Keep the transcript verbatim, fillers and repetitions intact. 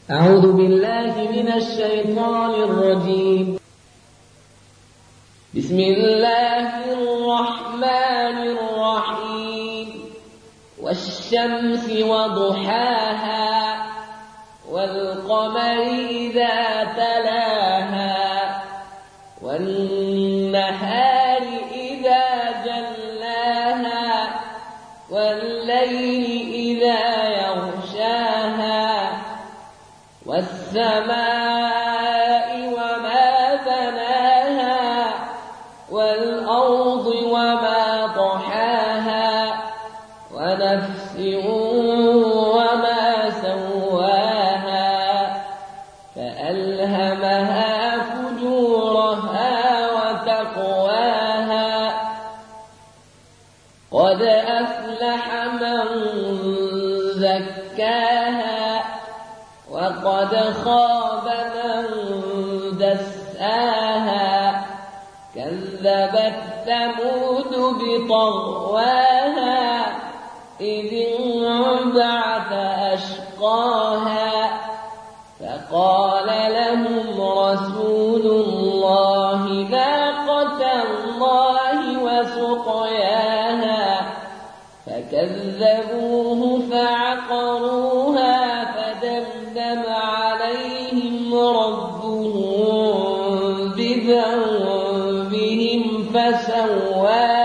أعوذ بالله من الشيطان الرجيم. بسم الله الرحمن الرحيم. والشمس وضحاها والقمر إذا تلاها والنهار إذا جلاها والليل إذا يغشاها والسماء وما بناها والأرض وما طحاها ونفس وما سواها فألهمها فجورها وتقواها قد أفلح من زكاها وقد خاب من دساها كذبت ثمود بطغواها إذ انبعث أشقاها فقال لهم رسول الله ناقة الله وسقياها فكذبوه فعقروها فدمدم عليهم ربهم بذنبهم فسواها